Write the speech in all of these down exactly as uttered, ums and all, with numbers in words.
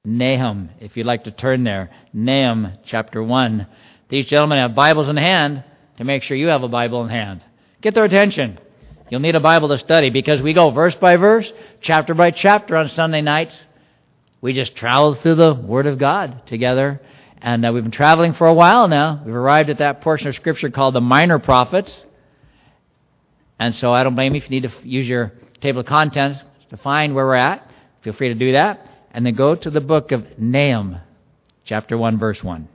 Nahum, if you'd like to turn there. Nahum chapter one. These gentlemen have Bibles in hand to make sure you have a Bible in hand. Get their attention. You'll need a Bible to study because we go verse by verse, chapter by chapter on Sunday nights. We just travel through the Word of God together. And uh, we've been traveling for a while now. We've arrived at that portion of Scripture called the Minor Prophets. And so I don't blame you if you need to use your table of contents to find where we're at. Feel free to do that. And then go to the book of Nahum, chapter one, verse one.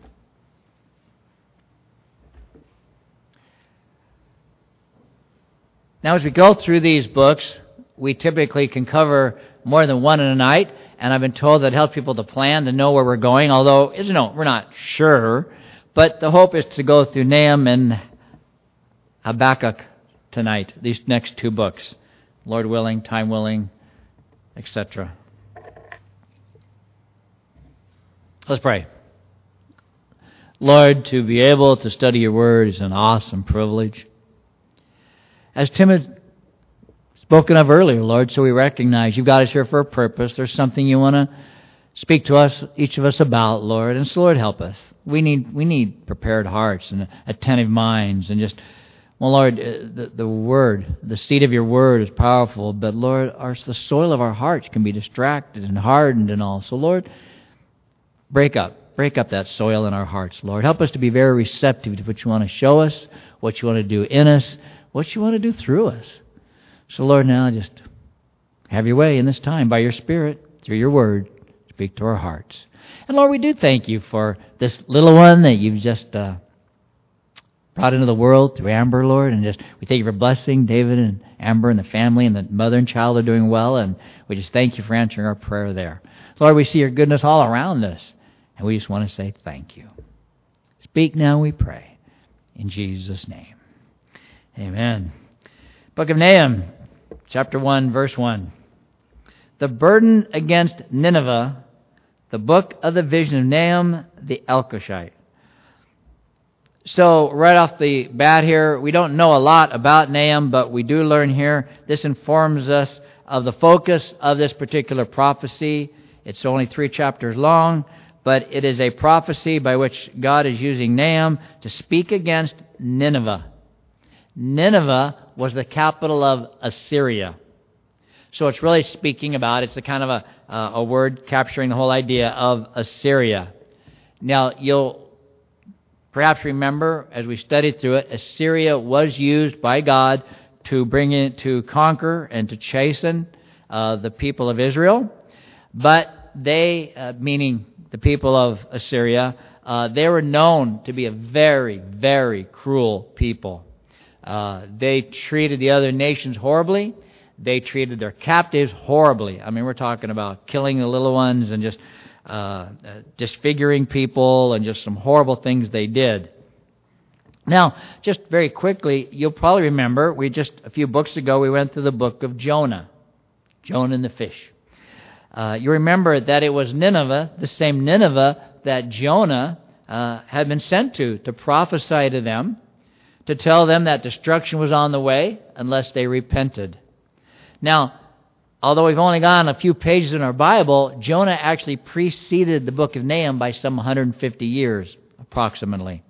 Now, as we go through these books, we typically can cover more than one in a night. And I've been told that helps people to plan, to know where we're going, although you know, we're not sure. But the hope is to go through Nahum and Habakkuk tonight, these next two books. Lord willing, time willing, et cetera. Let's pray. Lord, to be able to study your word is an awesome privilege. As Tim had spoken of earlier, Lord, so we recognize you've got us here for a purpose. There's something you want to speak to us, each of us about, Lord. And so, Lord, help us. We need we need prepared hearts and attentive minds and just, well, Lord, the, the word, the seed of your word is powerful, but, Lord, our, the soil of our hearts can be distracted and hardened and all. So, Lord, break up. Break up that soil in our hearts, Lord. Help us to be very receptive to what you want to show us, what you want to do in us, what you want to do through us. So, Lord, now just have your way in this time by your Spirit, through your word, speak to our hearts. And, Lord, we do thank you for this little one that you've just uh, brought into the world through Amber, Lord. And just we thank you for blessing David and Amber and the family, and the mother and child are doing well. And we just thank you for answering our prayer there. Lord, we see your goodness all around us, and we just want to say thank you. Speak now, we pray. In Jesus' name. Amen. Book of Nahum, chapter one, verse one. The burden against Nineveh, the book of the vision of Nahum the Elkoshite. So, right off the bat here, we don't know a lot about Nahum, but we do learn here. This informs us of the focus of this particular prophecy. It's only three chapters long, but it is a prophecy by which God is using Nahum to speak against Nineveh. Nineveh was the capital of Assyria. So it's really speaking about, it's a kind of a, uh, a word capturing the whole idea of Assyria. Now, you'll perhaps remember, as we studied through it, Assyria was used by God to bring in, to conquer and to chasten uh, the people of Israel. But they, uh, meaning the people of Assyria, uh, they were known to be a very, very cruel people. Uh, they treated the other nations horribly. They treated their captives horribly. I mean, we're talking about killing the little ones and just uh, uh, disfiguring people and just some horrible things they did. Now, just very quickly, you'll probably remember, we just a few books ago, we went through the book of Jonah. Jonah and the fish. Uh, you remember that it was Nineveh, the same Nineveh that Jonah uh, had been sent to, to prophesy to them, to tell them that destruction was on the way unless they repented. Now, although we've only gone a few pages in our Bible, Jonah actually preceded the book of Nahum by some one hundred fifty years, approximately.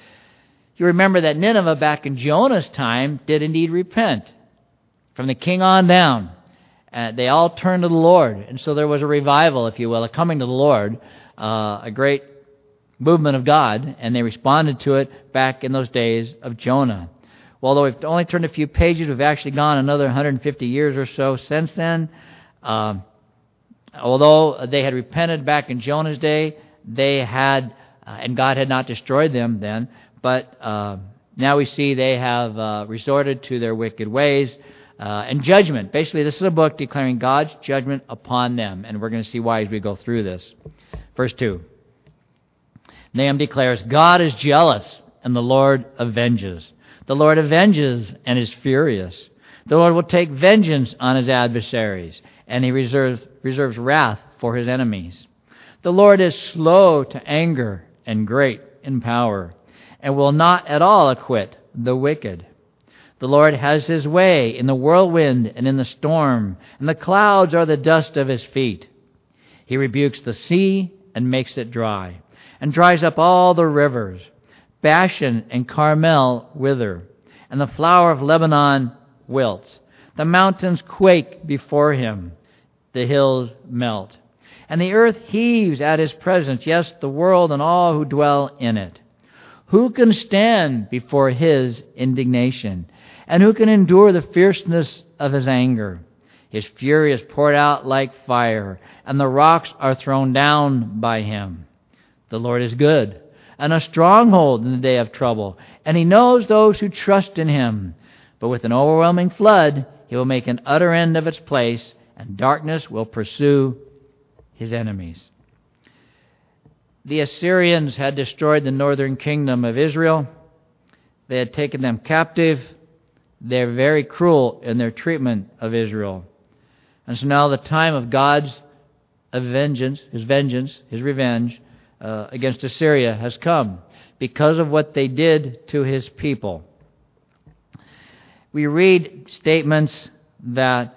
You remember that Nineveh back in Jonah's time did indeed repent. From the king on down, uh, they all turned to the Lord. And so there was a revival, if you will, a coming to the Lord, uh, a great movement of God, and they responded to it back in those days of Jonah. Well, although we've only turned a few pages, we've actually gone another one hundred fifty years or so since then. Um, although they had repented back in Jonah's day, they had, uh, and God had not destroyed them then, but uh, now we see they have uh, resorted to their wicked ways uh, and judgment. Basically, this is a book declaring God's judgment upon them, and we're going to see why as we go through this. Verse two. Nahum declares, God is jealous, and the Lord avenges. The Lord avenges and is furious. The Lord will take vengeance on his adversaries, and he reserves, reserves wrath for his enemies. The Lord is slow to anger and great in power, and will not at all acquit the wicked. The Lord has his way in the whirlwind and in the storm, and the clouds are the dust of his feet. He rebukes the sea and makes it dry, and dries up all the rivers. Bashan and Carmel wither, and the flower of Lebanon wilts. The mountains quake before him, the hills melt. And the earth heaves at his presence, yes, the world and all who dwell in it. Who can stand before his indignation? And who can endure the fierceness of his anger? His fury is poured out like fire, and the rocks are thrown down by him. The Lord is good, and a stronghold in the day of trouble, and he knows those who trust in him. But with an overwhelming flood, he will make an utter end of its place, and darkness will pursue his enemies. The Assyrians had destroyed the northern kingdom of Israel. They had taken them captive. They're very cruel in their treatment of Israel. And so now the time of God's vengeance, his vengeance, his revenge uh, against Assyria has come because of what they did to his people. We read statements that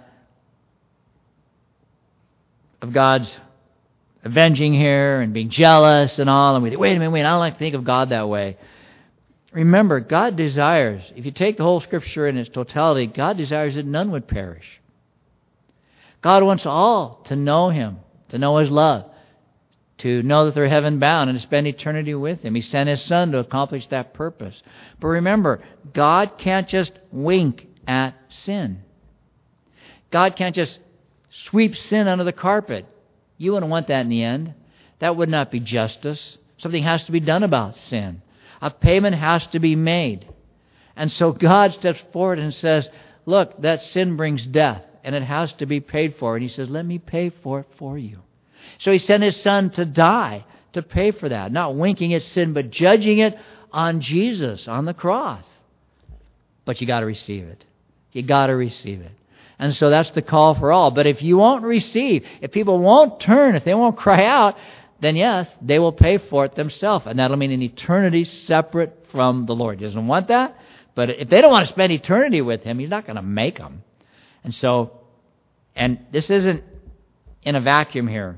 of God's avenging here and being jealous and all, and we think, wait a minute, wait, I don't like to think of God that way. Remember, God desires, if you take the whole Scripture in its totality, God desires that none would perish. God wants all to know him, to know his love, to know that they're heaven bound and to spend eternity with him. He sent his Son to accomplish that purpose. But remember, God can't just wink at sin. God can't just sweep sin under the carpet. You wouldn't want that in the end. That would not be justice. Something has to be done about sin. A payment has to be made. And so God steps forward and says, look, that sin brings death, and it has to be paid for. And he says, let me pay for it for you. So he sent his Son to die, to pay for that. Not winking at sin, but judging it on Jesus, on the cross. But you got to receive it. You got to receive it. And so that's the call for all. But if you won't receive, if people won't turn, if they won't cry out, then yes, they will pay for it themselves. And that'll mean an eternity separate from the Lord. He doesn't want that. But if they don't want to spend eternity with him, he's not going to make them. And so, and this isn't in a vacuum here.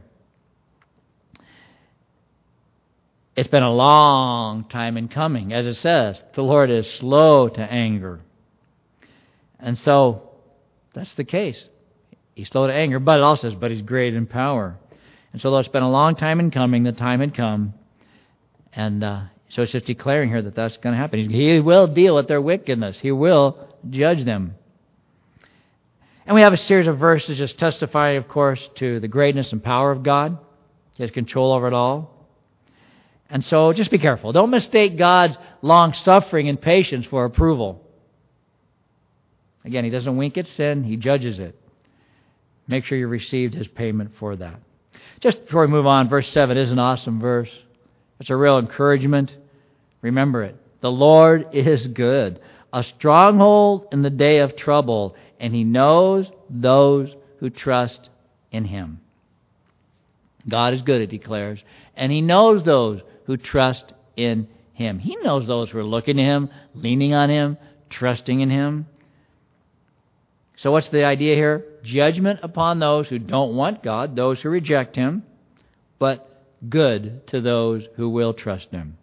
It's been a long time in coming. As it says, the Lord is slow to anger. And so, that's the case. He's slow to anger, but it also says, but he's great in power. And so though it's been a long time in coming, the time had come. And uh, so it's just declaring here that that's going to happen. He will deal with their wickedness. He will judge them. And we have a series of verses just testifying, of course, to the greatness and power of God. He has control over it all. And so just be careful. Don't mistake God's long-suffering and patience for approval. Again, he doesn't wink at sin. He judges it. Make sure you received his payment for that. Just before we move on, verse seven is an awesome verse. It's a real encouragement. Remember it. The Lord is good, a stronghold in the day of trouble, and he knows those who trust in him. God is good, it declares, and he knows those who trust in him. He knows those who are looking to him, leaning on him, trusting in him. So what's the idea here? Judgment upon those who don't want God, those who reject him, but good to those who will trust him.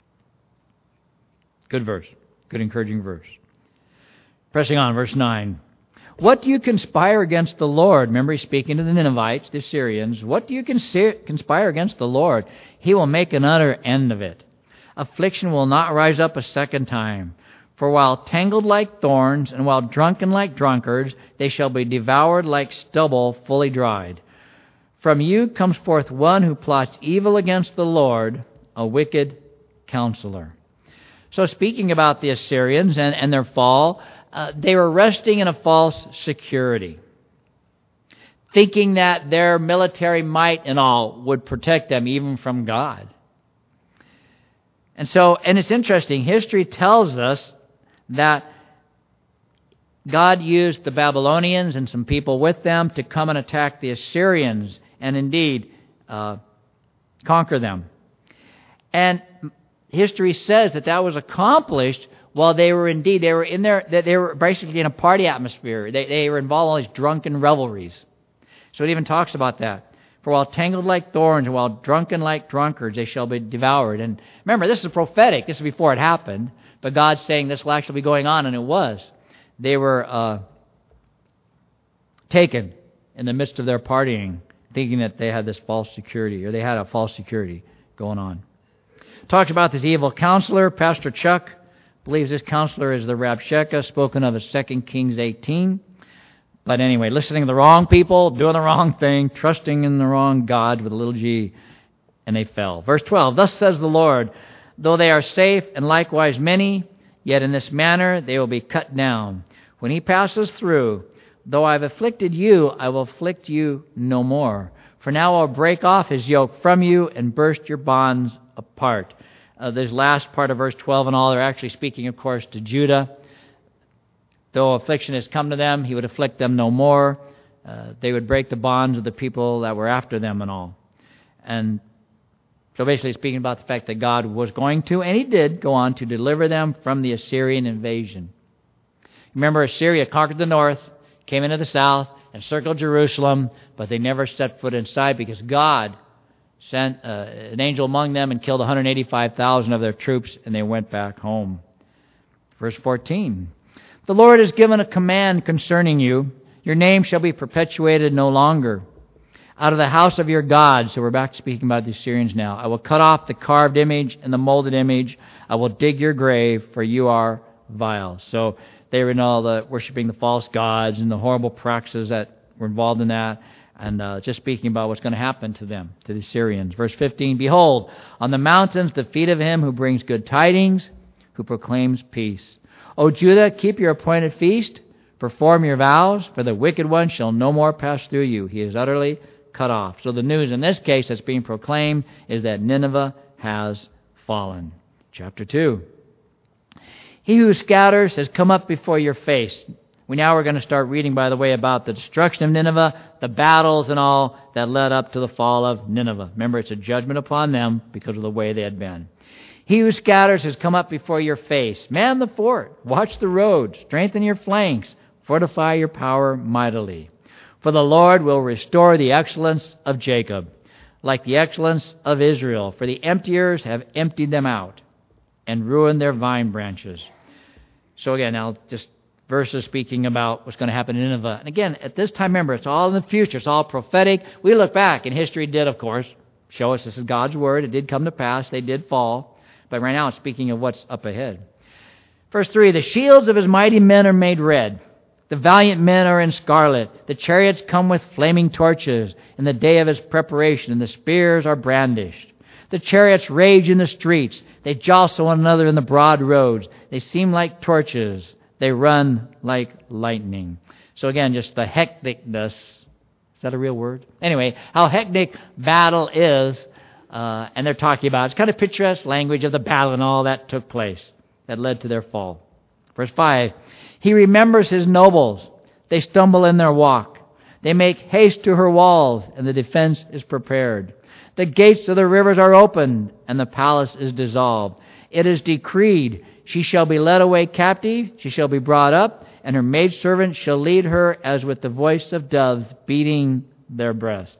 Good verse. Good encouraging verse. Pressing on, verse nine. What do you conspire against the Lord? Remember, he's speaking to the Ninevites, the Syrians. What do you conspire against the Lord? He will make an utter end of it. Affliction will not rise up a second time. For while tangled like thorns, and while drunken like drunkards, they shall be devoured like stubble fully dried. From you comes forth one who plots evil against the Lord, a wicked counselor. So speaking about the Assyrians and, and their fall, uh, they were resting in a false security, thinking that their military might and all would protect them even from God. And so, and it's interesting, history tells us that God used the Babylonians and some people with them to come and attack the Assyrians and indeed uh, conquer them. And history says that that was accomplished while they were indeed, they were in there, they were basically in a party atmosphere. They, they were involved in all these drunken revelries. So it even talks about that. For while tangled like thorns, and while drunken like drunkards, they shall be devoured. And remember, this is prophetic. This is before it happened. But God's saying this will actually be going on, and it was. They were uh, taken in the midst of their partying, thinking that they had this false security, or they had a false security going on. Talks about this evil counselor. Pastor Chuck believes this counselor is the Rabshakeh, spoken of as Second Kings eighteen. But anyway, listening to the wrong people, doing the wrong thing, trusting in the wrong God with a little g, and they fell. Verse twelve, thus says the Lord, though they are safe and likewise many, yet in this manner they will be cut down. When he passes through, though I have afflicted you, I will afflict you no more. For now I'll break off his yoke from you and burst your bonds apart. Uh, this last part of verse twelve and all, they're actually speaking, of course, to Judah. Though affliction has come to them, he would afflict them no more. Uh, they would break the bonds of the people that were after them and all. And so basically speaking about the fact that God was going to, and he did, go on to deliver them from the Assyrian invasion. Remember, Assyria conquered the north, came into the south, encircled Jerusalem, but they never set foot inside because God sent uh, an angel among them and killed one hundred eighty-five thousand of their troops, and they went back home. Verse fourteen. The Lord has given a command concerning you. Your name shall be perpetuated no longer. Out of the house of your God, so we're back speaking about the Assyrians now, I will cut off the carved image and the molded image. I will dig your grave, for you are vile. So they were in all the worshiping the false gods and the horrible practices that were involved in that. And uh, just speaking about what's going to happen to them, to the Assyrians. Verse fifteen, behold, on the mountains the feet of him who brings good tidings, who proclaims peace. O Judah, keep your appointed feast, perform your vows, for the wicked one shall no more pass through you. He is utterly cut off. So the news in this case that's being proclaimed is that Nineveh has fallen. Chapter two. He who scatters has come up before your face. We now are going to start reading, by the way, about the destruction of Nineveh, the battles and all that led up to the fall of Nineveh. Remember, it's a judgment upon them because of the way they had been. He who scatters has come up before your face. Man the fort, watch the road, strengthen your flanks, fortify your power mightily. For the Lord will restore the excellence of Jacob, like the excellence of Israel. For the emptiers have emptied them out and ruined their vine branches. So again, now just verses speaking about what's going to happen in Nineveh. And again, at this time, remember, it's all in the future. It's all prophetic. We look back, and history did, of course, show us this is God's word. It did come to pass. They did fall. But right now it's speaking of what's up ahead. Verse three, the shields of his mighty men are made red. The valiant men are in scarlet. The chariots come with flaming torches in the day of his preparation, and the spears are brandished. The chariots rage in the streets. They jostle one another in the broad roads. They seem like torches. They run like lightning. So again, just the hecticness. Is that a real word? Anyway, how hectic battle is. Uh, and they're talking about, it's kind of picturesque language of the battle and all that took place that led to their fall. Verse five, he remembers his nobles. They stumble in their walk. They make haste to her walls, and the defense is prepared. The gates of the rivers are opened, and the palace is dissolved. It is decreed, she shall be led away captive, she shall be brought up, and her maidservant shall lead her as with the voice of doves beating their breast.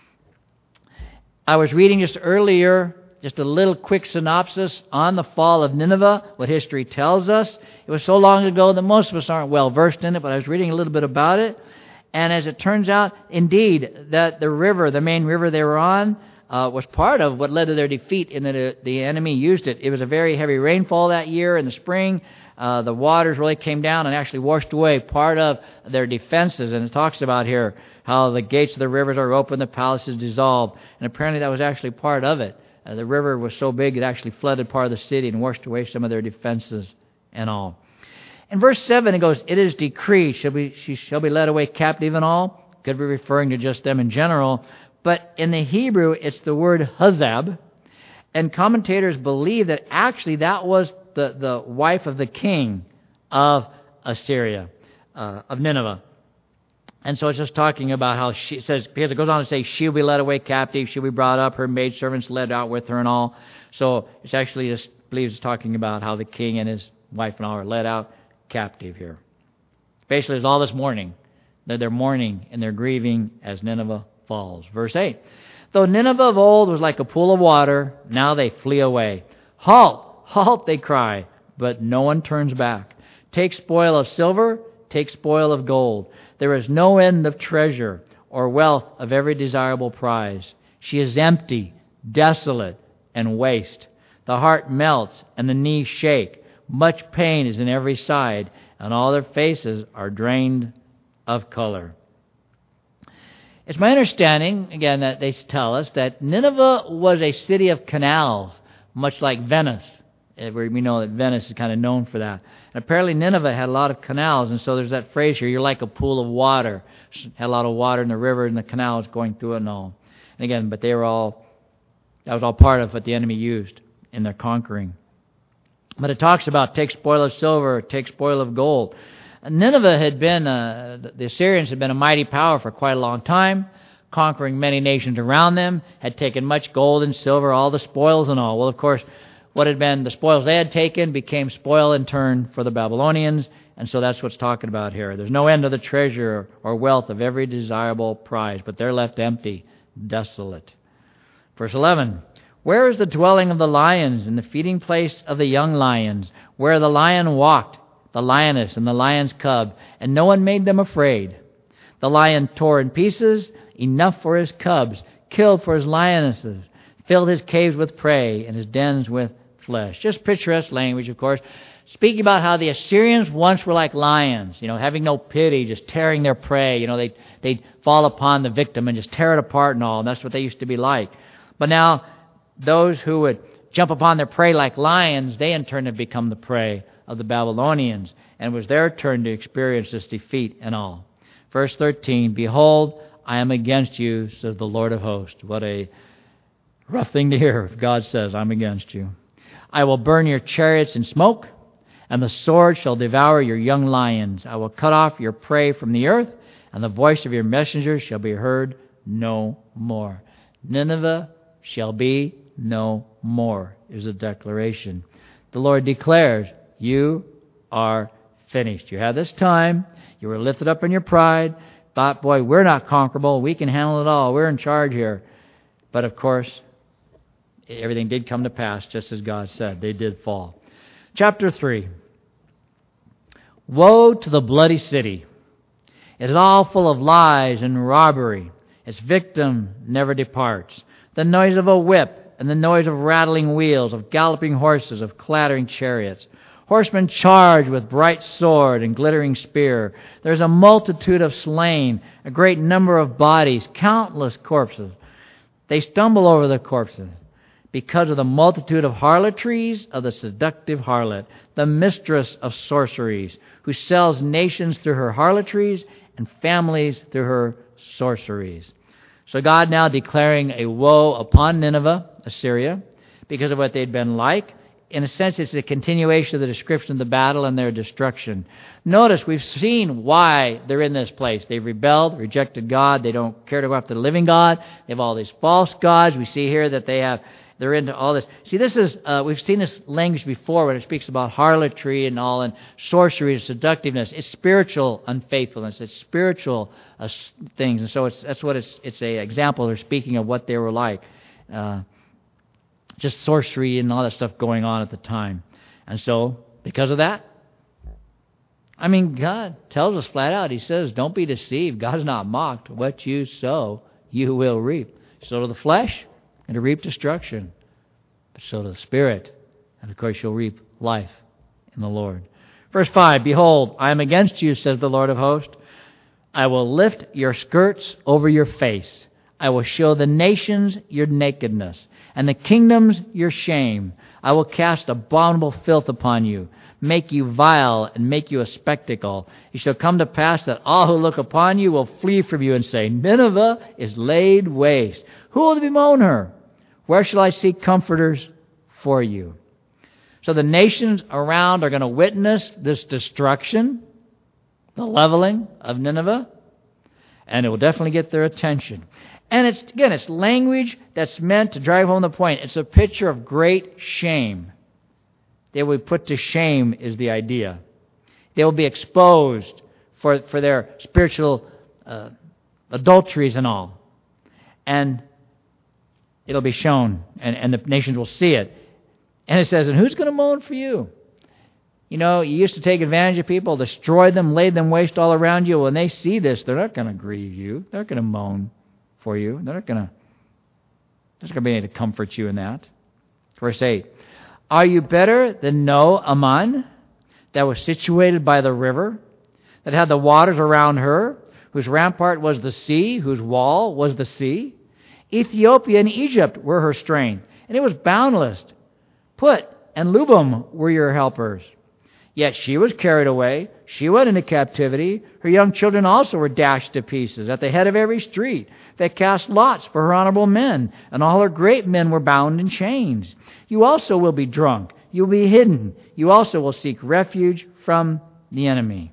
I was reading just earlier, just a little quick synopsis on the fall of Nineveh, what history tells us. It was so long ago that most of us aren't well versed in it, but I was reading a little bit about it. And as it turns out, indeed, that the river, the main river they were on, uh, was part of what led to their defeat in that the enemy used it. It was a very heavy rainfall that year in the spring. Uh, the waters really came down and actually washed away part of their defenses. And it talks about here how the gates of the rivers are open, the palace is dissolved. And apparently that was actually part of it. Uh, the river was so big it actually flooded part of the city and washed away some of their defenses and all. In verse seven it goes, it is decreed, shall be, she shall be led away captive and all. Could be referring to just them in general. But in the Hebrew, it's the word hazab. And commentators believe that actually that was the, the wife of the king of Assyria, uh, of Nineveh. And so it's just talking about how she says, because it goes on to say, she'll be led away captive, she'll be brought up, her maidservants led out with her and all. So it's actually just believes it's talking about how the king and his wife and all are led out captive here. Basically, it's all this mourning. They're, they're mourning and they're grieving as Nineveh falls. Verse eight. Though Nineveh of old was like a pool of water, now they flee away. Halt! Halt, they cry, but no one turns back. Take spoil of silver, take spoil of gold. There is no end of treasure or wealth of every desirable prize. She is empty, desolate, and waste. The heart melts and the knees shake. Much pain is in every side, and all their faces are drained of color. It's my understanding, again, that they tell us that Nineveh was a city of canals, much like Venice. We know that Venice is kind of known for that. And apparently Nineveh had a lot of canals, and so there's that phrase here, you're like a pool of water. Had a lot of water in the river and the canals going through it and all. And again, but they were all, that was all part of what the enemy used in their conquering. But it talks about take spoil of silver, take spoil of gold. Nineveh had been, uh, the Assyrians had been a mighty power for quite a long time, conquering many nations around them, had taken much gold and silver, all the spoils and all. Well, of course, what had been the spoils they had taken became spoil in turn for the Babylonians, and so that's what's talking about here. There's no end of the treasure or wealth of every desirable prize, but they're left empty, desolate. Verse eleven, where is the dwelling of the lions and the feeding place of the young lions, where the lion walked, the lioness and the lion's cub, and no one made them afraid? The lion tore in pieces, enough for his cubs, killed for his lionesses, filled his caves with prey and his dens with flesh. Just picturesque language, of course, speaking about how the Assyrians once were like lions, you know, having no pity, just tearing their prey. You know, they they'd fall upon the victim and just tear it apart and all, and that's what they used to be like. But now, those who would jump upon their prey like lions, they in turn have become the prey of the Babylonians, and it was their turn to experience this defeat and all. Verse thirteen, behold, I am against you, says the Lord of hosts. What a rough thing to hear if God says, I'm against you. I will burn your chariots in smoke, and the sword shall devour your young lions. I will cut off your prey from the earth, and the voice of your messengers shall be heard no more. Nineveh shall be no more, is a declaration. The Lord declares, you are finished. You had this time. You were lifted up in your pride. Thought, boy, we're not conquerable. We can handle it all. We're in charge here. But of course, everything did come to pass just as God said. They did fall. Chapter three. Woe to the bloody city. It is all full of lies and robbery. Its victim never departs. The noise of a whip and the noise of rattling wheels, of galloping horses, of clattering chariots. Horsemen charge with bright sword and glittering spear. There's a multitude of slain, a great number of bodies, countless corpses. They stumble over the corpses because of the multitude of harlotries of the seductive harlot, the mistress of sorceries, who sells nations through her harlotries and families through her sorceries. So God now declaring a woe upon Nineveh, Assyria, because of what they'd been like. In a sense, it's a continuation of the description of the battle and their destruction. Notice, we've seen why they're in this place. They've rebelled, rejected God. They don't care to go after the living God. They have all these false gods. We see here that they have, they're into all this. See, this is, uh, we've seen this language before when it speaks about harlotry and all, and sorcery and seductiveness. It's spiritual unfaithfulness. It's spiritual uh, things. And so it's, that's what it's, it's a example. They're speaking of what they were like. Uh, Just sorcery and all that stuff going on at the time. And so, because of that, I mean, God tells us flat out. He says, don't be deceived. God's not mocked. What you sow, you will reap. Sow to the flesh, and to reap destruction. But sow to the Spirit, and of course you'll reap life in the Lord. Verse five, behold, I am against you, says the Lord of hosts. I will lift your skirts over your face. I will show the nations your nakedness, and the kingdoms your shame. I will cast abominable filth upon you, make you vile, and make you a spectacle. It shall come to pass that all who look upon you will flee from you and say, Nineveh is laid waste. Who will bemoan her? Where shall I seek comforters for you? So the nations around are going to witness this destruction, the leveling of Nineveh, and it will definitely get their attention. And it's, again, it's language that's meant to drive home the point. It's a picture of great shame. They will be put to shame is the idea. They will be exposed for, for their spiritual uh, adulteries and all. and it'll be shown, and, and the nations will see it. And it says, and who's going to moan for you? You know, you used to take advantage of people, destroy them, lay them waste all around you. When they see this, they're not going to grieve you. They're not going to moan for you. They're not going to, there's going to be any to comfort you in that. Verse eight, are you better than No Aman, that was situated by the river, that had the waters around her, whose rampart was the sea, whose wall was the sea? Ethiopia and Egypt were her strength, and it was boundless. Put and Lubim were your helpers. Yet she was carried away. She went into captivity. Her young children also were dashed to pieces at the head of every street. They cast lots for her honorable men, and all her great men were bound in chains. You also will be drunk. You will be hidden. You also will seek refuge from the enemy.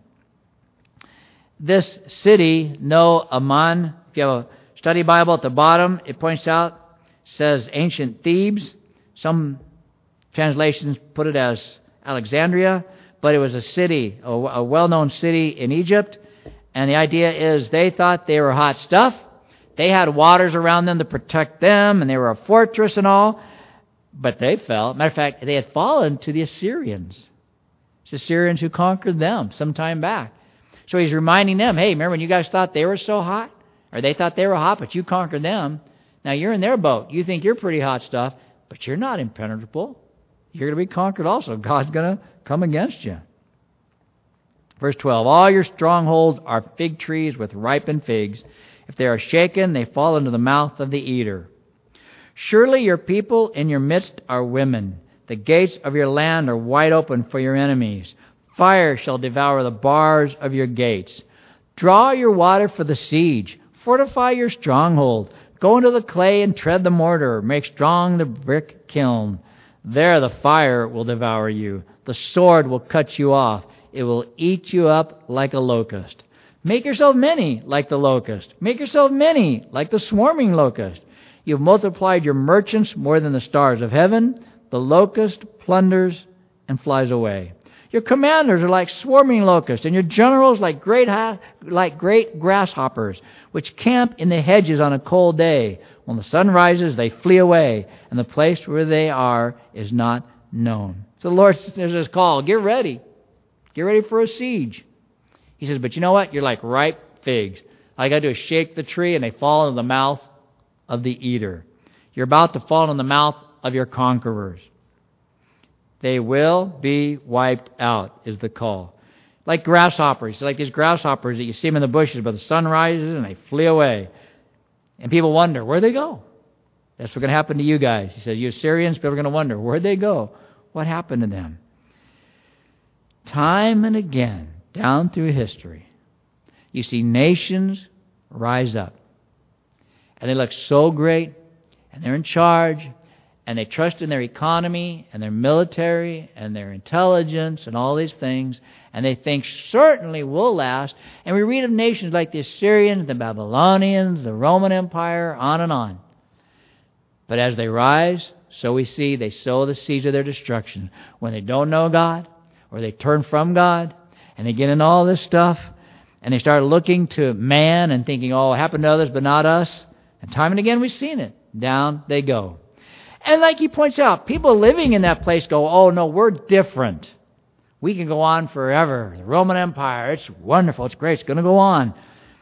This city, No Aman, if you have a study Bible at the bottom, it points out, says ancient Thebes. Some translations put it as Alexandria, but it was a city, a, a well-known city in Egypt. And the idea is they thought they were hot stuff. They had waters around them to protect them, and they were a fortress and all. But they fell. Matter of fact, they had fallen to the Assyrians. It's the Assyrians who conquered them some time back. So he's reminding them, hey, remember when you guys thought they were so hot? Or they thought they were hot, but you conquered them. Now you're in their boat. You think you're pretty hot stuff, but you're not impenetrable. You're going to be conquered also. God's going to come against you. Verse twelve, all your strongholds are fig trees with ripened figs. If they are shaken, they fall into the mouth of the eater. Surely your people in your midst are women. The gates of your land are wide open for your enemies. Fire shall devour the bars of your gates. Draw your water for the siege. Fortify your stronghold. Go into the clay and tread the mortar. Make strong the brick kiln. There the fire will devour you. The sword will cut you off. It will eat you up like a locust. Make yourself many like the locust. Make yourself many like the swarming locust. You've multiplied your merchants more than the stars of heaven. The locust plunders and flies away. Your commanders are like swarming locusts, and your generals like great ha- like great grasshoppers, which camp in the hedges on a cold day. When the sun rises, they flee away, and the place where they are is not known. So the Lord there's this call, get ready. Get ready for a siege. He says, but you know what? You're like ripe figs. All you got to do is shake the tree, and they fall into the mouth of the eater. You're about to fall in the mouth of your conquerors. They will be wiped out, is the call. Like grasshoppers, like these grasshoppers that you see them in the bushes, but the sun rises and they flee away. And people wonder, where'd they go? That's what's going to happen to you guys. He said, you Assyrians, people are going to wonder, where'd they go? What happened to them? Time and again, down through history, you see nations rise up. And they look so great, and they're in charge, and they trust in their economy and their military and their intelligence and all these things, and they think certainly will last. And we read of nations like the Assyrians, the Babylonians, the Roman Empire, on and on. But as they rise, so we see they sow the seeds of their destruction. When they don't know God, or they turn from God, and they get into all this stuff, and they start looking to man and thinking, oh, it happened to others but not us. And time and again we've seen it. Down they go. And like he points out, people living in that place go, oh no, we're different. We can go on forever. The Roman Empire, it's wonderful, it's great, it's going to go on.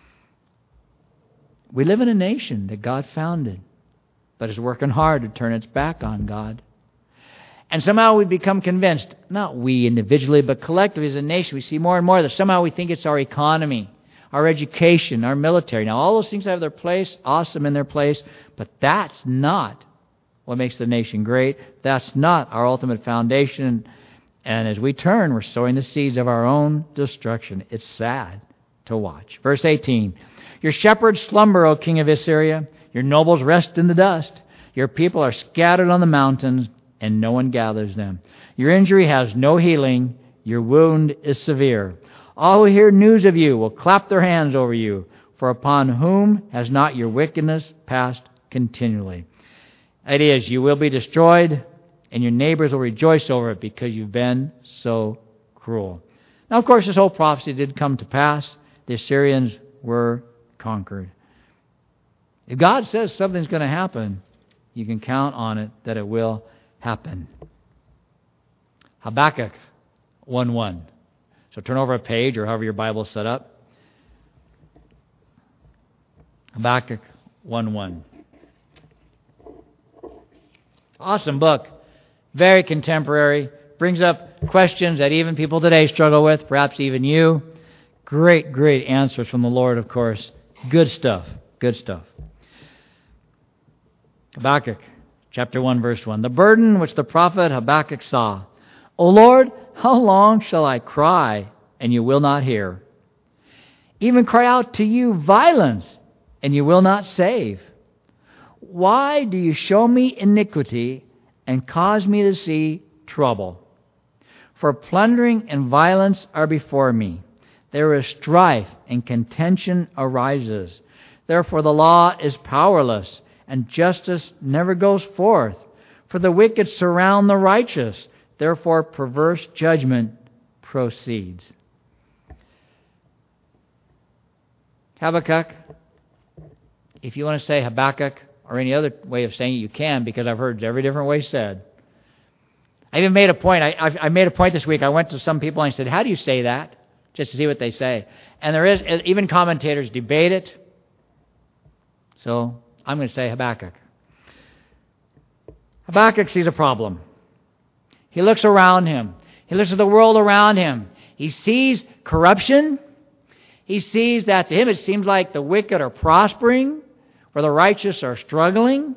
We live in a nation that God founded, but is working hard to turn its back on God. And somehow we become convinced, not we individually, but collectively as a nation, we see more and more that somehow we think it's our economy, our education, our military. Now all those things have their place, awesome in their place, but that's not what makes the nation great. That's not our ultimate foundation. And as we turn, we're sowing the seeds of our own destruction. It's sad to watch. Verse eighteen, your shepherds slumber, O king of Assyria. Your nobles rest in the dust. Your people are scattered on the mountains, and no one gathers them. Your injury has no healing. Your wound is severe. All who hear news of you will clap their hands over you, for upon whom has not your wickedness passed continually? It is, you will be destroyed, and your neighbors will rejoice over it because you've been so cruel. Now, of course, this whole prophecy did come to pass. The Assyrians were conquered. If God says something's going to happen, you can count on it that it will happen. Habakkuk one one. So turn over a page or however your Bible's set up. Habakkuk one one. Awesome book. Very contemporary. Brings up questions that even people today struggle with, perhaps even you. Great, great answers from the Lord, of course. Good stuff. Good stuff. Habakkuk, chapter one, verse one. The burden which the prophet Habakkuk saw. O Lord, how long shall I cry, and you will not hear? Even cry out to you violence, and you will not save. Why do you show me iniquity and cause me to see trouble? For plundering and violence are before me. There is strife and contention arises. Therefore the law is powerless, and justice never goes forth. For the wicked surround the righteous. Therefore perverse judgment proceeds. Habakkuk, if you want to say Habakkuk or any other way of saying it, you can, because I've heard every different way said. I even made a point. I, I, I made a point this week. I went to some people and I said, how do you say that? Just to see what they say. And there is, even commentators debate it. So I'm going to say Habakkuk. Habakkuk sees a problem. He looks around him. He looks at the world around him. He sees corruption. He sees that to him it seems like the wicked are prospering, where the righteous are struggling.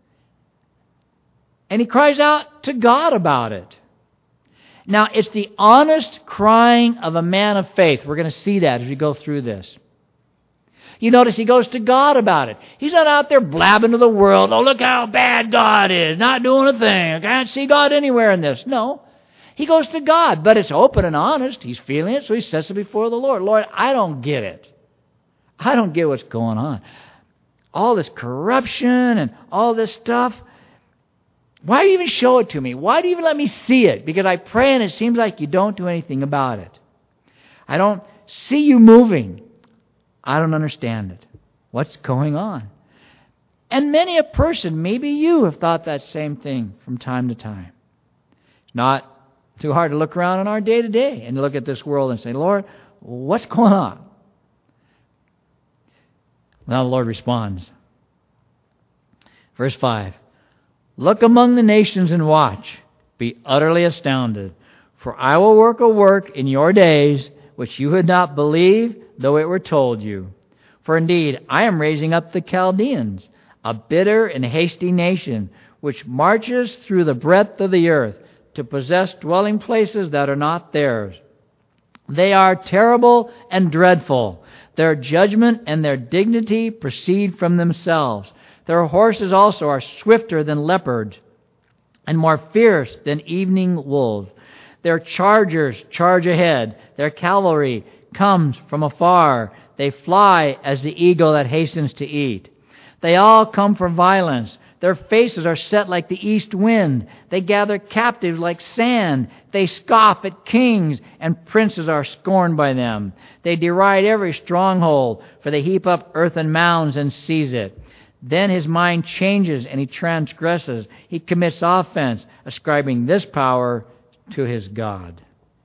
And he cries out to God about it. Now, it's the honest crying of a man of faith. We're going to see that as we go through this. You notice he goes to God about it. He's not out there blabbing to the world, oh, look how bad God is, not doing a thing. I can't see God anywhere in this. No. He goes to God, but it's open and honest. He's feeling it, so he sets it before the Lord. Lord, I don't get it. I don't get what's going on. All this corruption and all this stuff. Why do you even show it to me? Why do you even let me see it? Because I pray and it seems like you don't do anything about it. I don't see you moving. I don't understand it. What's going on? And many a person, maybe you, have thought that same thing from time to time. It's not too hard to look around in our day-to-day and look at this world and say, Lord, what's going on? Now the Lord responds. Verse five. Look among the nations and watch. Be utterly astounded. For I will work a work in your days which you would not believe, though it were told you. For indeed, I am raising up the Chaldeans, a bitter and hasty nation, which marches through the breadth of the earth to possess dwelling places that are not theirs. They are terrible and dreadful. Their judgment and their dignity proceed from themselves. Their horses also are swifter than leopards and more fierce than evening wolves. Their chargers charge ahead. Their cavalry comes from afar. They fly as the eagle that hastens to eat. They all come for violence. Their faces are set like the east wind. They gather captives like sand. They scoff at kings, and princes are scorned by them. They deride every stronghold, for they heap up earthen mounds and seize it. Then his mind changes and he transgresses. He commits offense, ascribing this power to his God.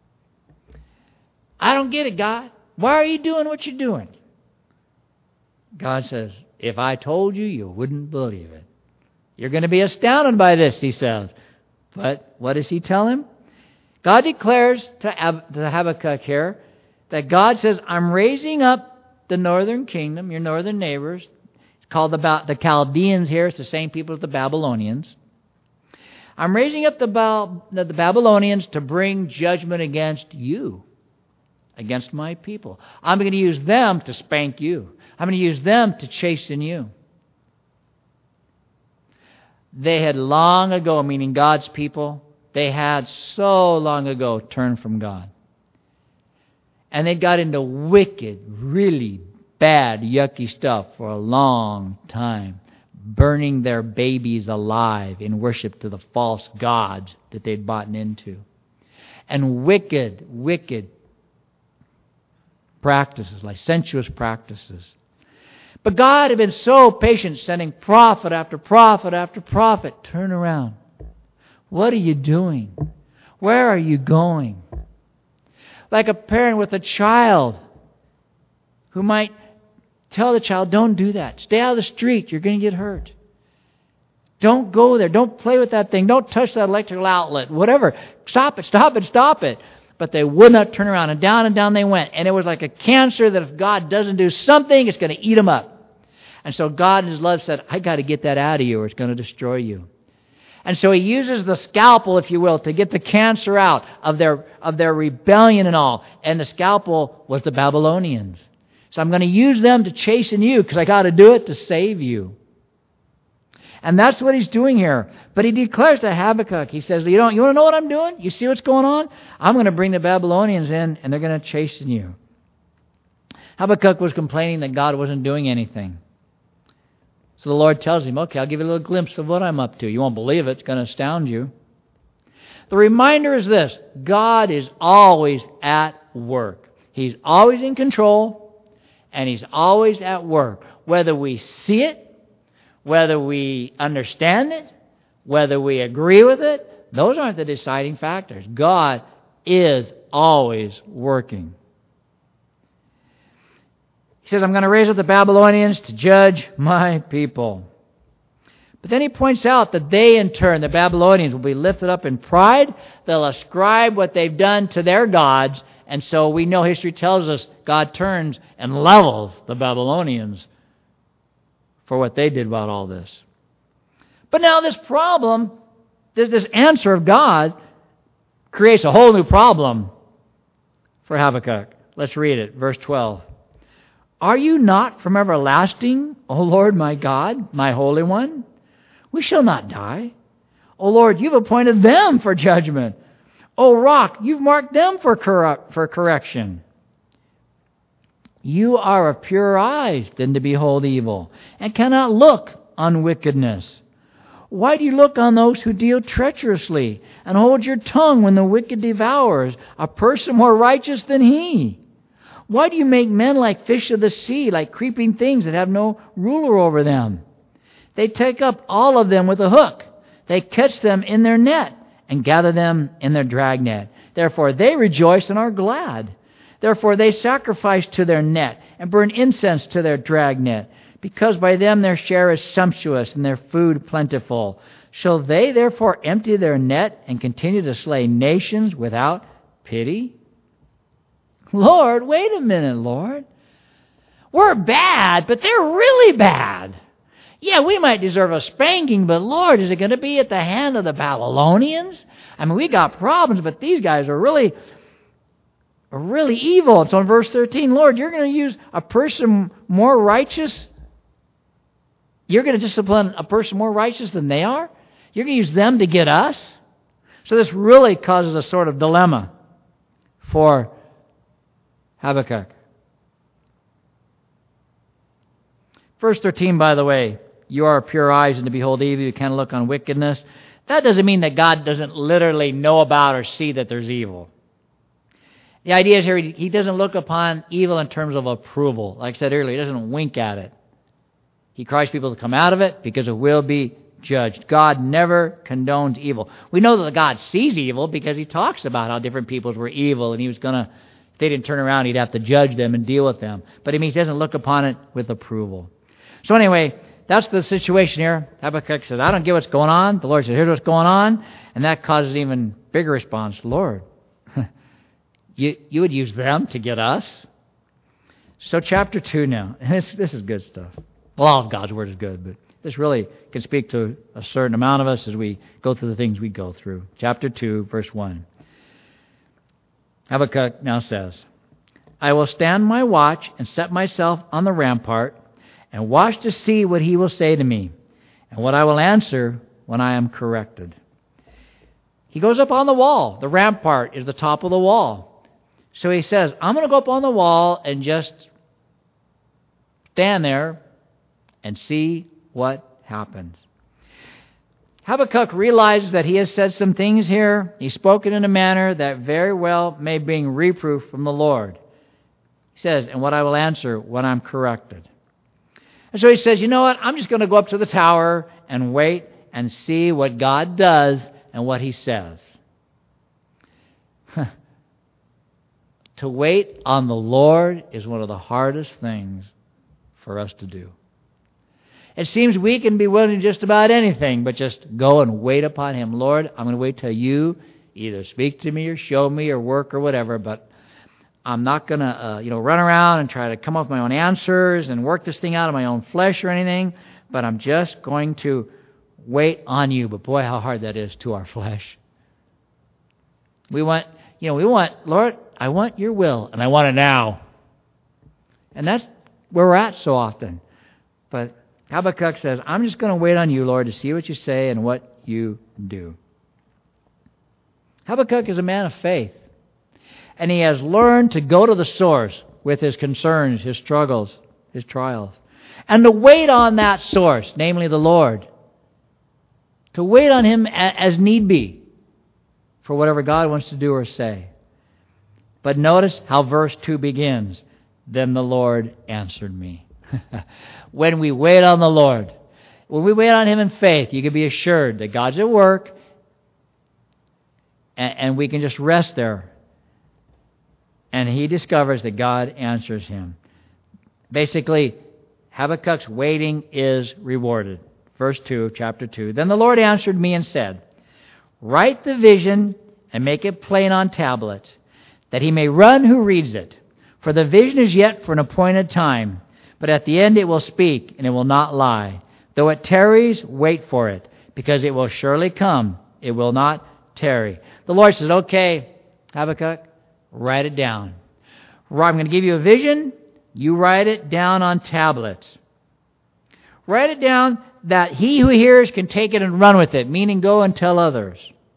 I don't get it, God. Why are you doing what you're doing? God says, if I told you, you wouldn't believe it. You're going to be astounded by this, he says. But what does he tell him? God declares to Habakkuk here that God says, I'm raising up the northern kingdom, your northern neighbors. Called the, the Chaldeans here. It's the same people as the Babylonians. I'm raising up the, ba- the Babylonians to bring judgment against you, against my people. I'm going to use them to spank you. I'm going to use them to chasten you. They had long ago, meaning God's people, they had so long ago turned from God. And they got into wicked, really bad, yucky stuff for a long time, burning their babies alive in worship to the false gods that they'd bought into. And wicked, wicked practices, licentious practices. But God had been so patient, sending prophet after prophet after prophet. Turn around. What are you doing? Where are you going? Like a parent with a child who might tell the child, don't do that. Stay out of the street. You're going to get hurt. Don't go there. Don't play with that thing. Don't touch that electrical outlet. Whatever. Stop it, stop it, stop it. But they would not turn around, and down and down they went. And it was like a cancer that if God doesn't do something, it's going to eat them up. And so God in His love said, I got to get that out of you or it's going to destroy you. And so He uses the scalpel, if you will, to get the cancer out of their, of their rebellion and all. And the scalpel was the Babylonians. So I'm going to use them to chasten you because I got to do it to save you. And that's what He's doing here. But He declares to Habakkuk, He says, you don't, you want to know what I'm doing? You see what's going on? I'm going to bring the Babylonians in and they're going to chasten you. Habakkuk was complaining that God wasn't doing anything. So the Lord tells him, okay, I'll give you a little glimpse of what I'm up to. You won't believe it. It's going to astound you. The reminder is this. God is always at work. He's always in control and He's always at work. Whether we see it, whether we understand it, whether we agree with it, those aren't the deciding factors. God is always working. He says, I'm going to raise up the Babylonians to judge my people. But then he points out that they, in turn, the Babylonians, will be lifted up in pride. They'll ascribe what they've done to their gods. And so we know history tells us God turns and levels the Babylonians for what they did about all this. But now this problem, this, this answer of God, creates a whole new problem for Habakkuk. Let's read it, verse twelve. Are you not from everlasting, O Lord my God, my Holy One? We shall not die. O Lord, you've appointed them for judgment. O Rock, you've marked them for, cor- for correction. You are of purer eyes than to behold evil, and cannot look on wickedness. Why do you look on those who deal treacherously, and hold your tongue when the wicked devours a person more righteous than he? Why do you make men like fish of the sea, like creeping things that have no ruler over them? They take up all of them with a hook. They catch them in their net and gather them in their dragnet. Therefore they rejoice and are glad. Therefore they sacrifice to their net and burn incense to their dragnet, because by them their share is sumptuous and their food plentiful. Shall they therefore empty their net and continue to slay nations without pity? Lord, wait a minute, Lord. We're bad, but they're really bad. Yeah, we might deserve a spanking, but Lord, is it going to be at the hand of the Babylonians? I mean, we got problems, but these guys are really, are really evil. So in verse thirteen, Lord, you're going to use a person more righteous? You're going to discipline a person more righteous than they are? You're going to use them to get us? So this really causes a sort of dilemma for Habakkuk. Verse thirteen, by the way, you are pure eyes and to behold evil, you can't look on wickedness. That doesn't mean that God doesn't literally know about or see that there's evil. The idea is here, he doesn't look upon evil in terms of approval. Like I said earlier, he doesn't wink at it. He cries people to come out of it because it will be judged. God never condones evil. We know that God sees evil because He talks about how different peoples were evil and He was going to, if they didn't turn around, He'd have to judge them and deal with them. But He doesn't look upon it with approval. So anyway, that's the situation here. Habakkuk says, I don't get what's going on. The Lord says, here's what's going on. And that causes an even bigger response. Lord, you, you would use them to get us? So chapter two now. And this, this is good stuff. Well, all of God's Word is good, but this really can speak to a certain amount of us as we go through the things we go through. Chapter two, verse one. Habakkuk now says, I will stand my watch and set myself on the rampart and watch to see what he will say to me and what I will answer when I am corrected. He goes up on the wall. The rampart is the top of the wall. So he says, I'm going to go up on the wall and just stand there and see what happens. Habakkuk realizes that he has said some things here. He's spoken in a manner that very well may bring reproof from the Lord. He says, and what I will answer when I'm corrected. And so he says, you know what? I'm just going to go up to the tower and wait and see what God does and what He says. To wait on the Lord is one of the hardest things for us to do. It seems we can be willing to just about anything, but just go and wait upon Him. Lord, I'm going to wait till You either speak to me or show me or work or whatever, but I'm not going to uh, you know, run around and try to come up with my own answers and work this thing out of my own flesh or anything, but I'm just going to wait on You. But boy, how hard that is to our flesh. We want, you know, we want, Lord, I want Your will, and I want it now. And that's where we're at so often. But Habakkuk says, I'm just going to wait on You, Lord, to see what You say and what You do. Habakkuk is a man of faith. And he has learned to go to the source with his concerns, his struggles, his trials. And to wait on that source, namely the Lord. To wait on Him as need be for whatever God wants to do or say. But notice how verse two begins. Then the Lord answered me. When we wait on the Lord, when we wait on Him in faith, you can be assured that God's at work, and, and we can just rest there. And he discovers that God answers him. Basically, Habakkuk's waiting is rewarded. Verse two, chapter two. Then the Lord answered me and said, write the vision and make it plain on tablets, that he may run who reads it. For the vision is yet for an appointed time, but at the end it will speak, and it will not lie. Though it tarries, wait for it, because it will surely come. It will not tarry. The Lord says, okay, Habakkuk, write it down. I'm going to give you a vision. You write it down on tablets. Write it down that he who hears can take it and run with it, meaning go and tell others.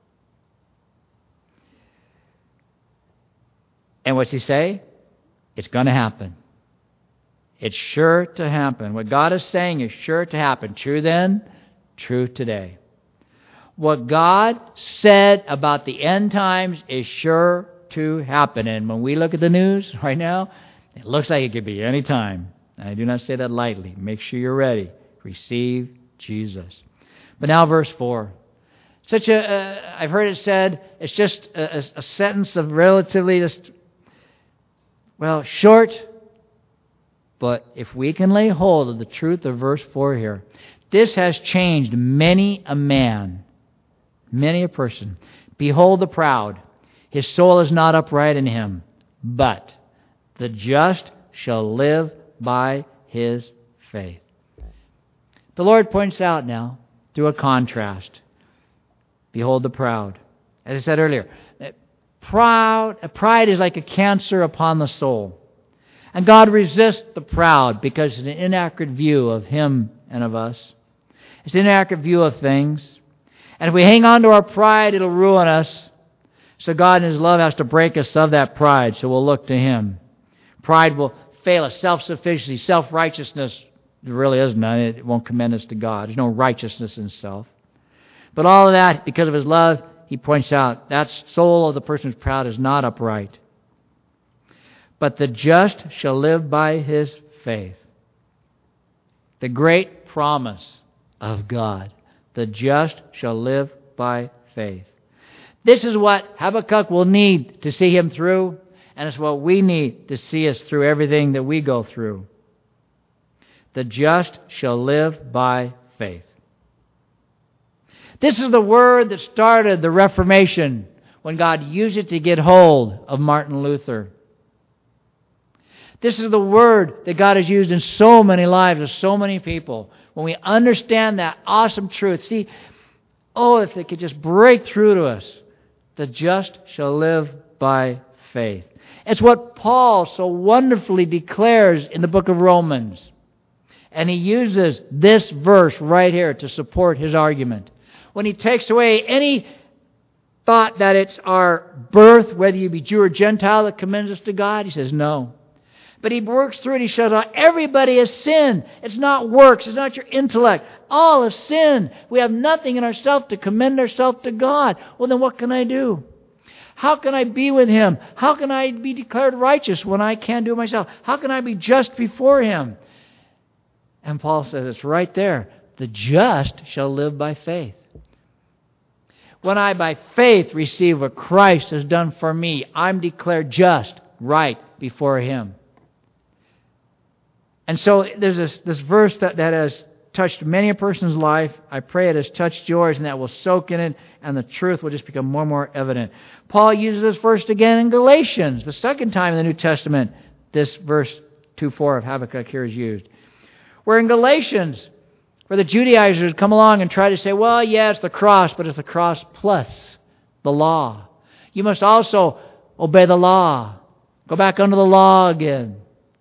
And what's he say? It's going to happen. It's sure to happen. What God is saying is sure to happen. True then, true today. What God said about the end times is sure to happen. And when we look at the news right now, it looks like it could be any time. And I do not say that lightly. Make sure you're ready. Receive Jesus. But now verse four. Such a, uh, I've heard it said, it's just a, a, a sentence of relatively just, well, short. But if we can lay hold of the truth of verse four here, this has changed many a man, many a person. Behold the proud. His soul is not upright in him, but the just shall live by his faith. The Lord points out now, through a contrast, behold the proud. As I said earlier, proud, pride is like a cancer upon the soul. And God resists the proud because it's an inaccurate view of Him and of us. It's an inaccurate view of things. And if we hang on to our pride, it'll ruin us. So God in His love has to break us of that pride, so we'll look to Him. Pride will fail us. Self-sufficiency, self-righteousness, there really is none. It won't commend us to God. There's no righteousness in self. But all of that, because of His love, He points out, that soul of the person who's proud is not upright. But the just shall live by his faith. The great promise of God. The just shall live by faith. This is what Habakkuk will need to see him through, and it's what we need to see us through everything that we go through. The just shall live by faith. This is the word that started the Reformation when God used it to get hold of Martin Luther. This is the word that God has used in so many lives of so many people. When we understand that awesome truth, see, oh, if it could just break through to us, the just shall live by faith. It's what Paul so wonderfully declares in the book of Romans. And he uses this verse right here to support his argument. When he takes away any thought that it's our birth, whether you be Jew or Gentile, that commends us to God, he says no. But he works through it. He shows out everybody has sinned. It's not works. It's not your intellect. All have sinned. We have nothing in ourselves to commend ourselves to God. Well, then what can I do? How can I be with Him? How can I be declared righteous when I can't do it myself? How can I be just before Him? And Paul says it's right there. The just shall live by faith. When I by faith receive what Christ has done for me, I'm declared just, right before Him. And so there's this, this verse that, that has touched many a person's life. I pray it has touched yours, and that will soak in it, and the truth will just become more and more evident. Paul uses this verse again in Galatians, the second time in the New Testament this verse two four of Habakkuk here is used. Where in Galatians, where the Judaizers come along and try to say, well, yeah, it's the cross, but it's the cross plus the law. You must also obey the law. Go back under the law again.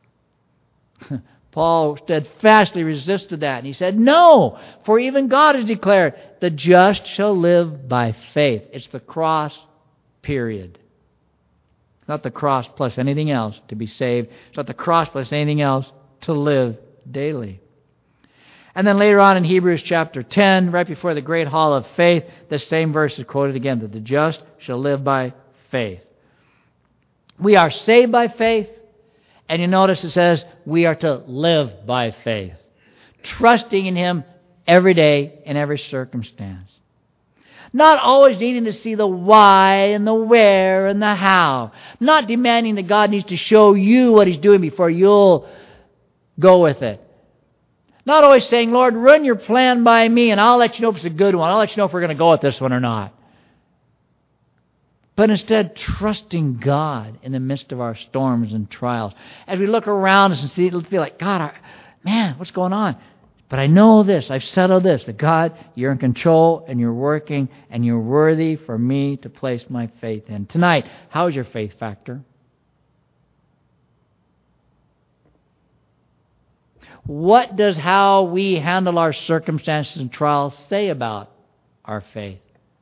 Paul steadfastly resisted that, and he said, no, for even God has declared, the just shall live by faith. It's the cross, period. It's not the cross plus anything else to be saved. It's not the cross plus anything else to live daily. And then later on in Hebrews chapter ten, right before the great hall of faith, the same verse is quoted again, that the just shall live by faith. We are saved by faith. And you notice it says we are to live by faith, trusting in Him every day in every circumstance. Not always needing to see the why and the where and the how. Not demanding that God needs to show you what He's doing before you'll go with it. Not always saying, Lord, run your plan by me and I'll let you know if it's a good one. I'll let you know if we're going to go with this one or not. But instead, trusting God in the midst of our storms and trials. As we look around us and see, feel like, God, I, man, what's going on? But I know this, I've settled this, that God, you're in control and you're working and you're worthy for me to place my faith in. Tonight, how is your faith factor? What does how we handle our circumstances and trials say about our faith?